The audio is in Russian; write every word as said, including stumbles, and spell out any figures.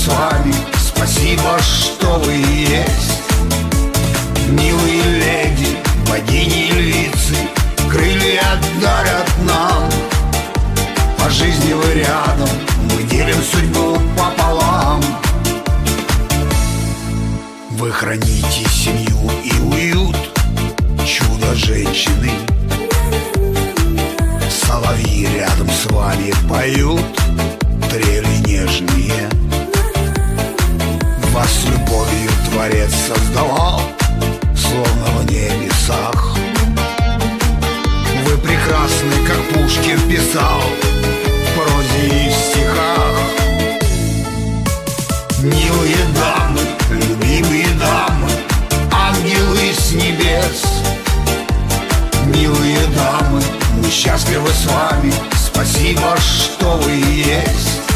с вами, спасибо, что вы есть. Милые леди, богини и львицы, крылья дарят нам. По жизни вы рядом, мы делим судьбу пополам. Вы храните семью и уют, чудо женщины. Соловьи рядом с вами поют трели нежные. Вас любовью Творец создавал, словно в небесах. Вы прекрасны, как Пушкин писал в прозе и в стихах. Милые дамы, любимые дамы, ангелы с небес. Милые дамы, мы счастливы с вами, спасибо, что вы есть.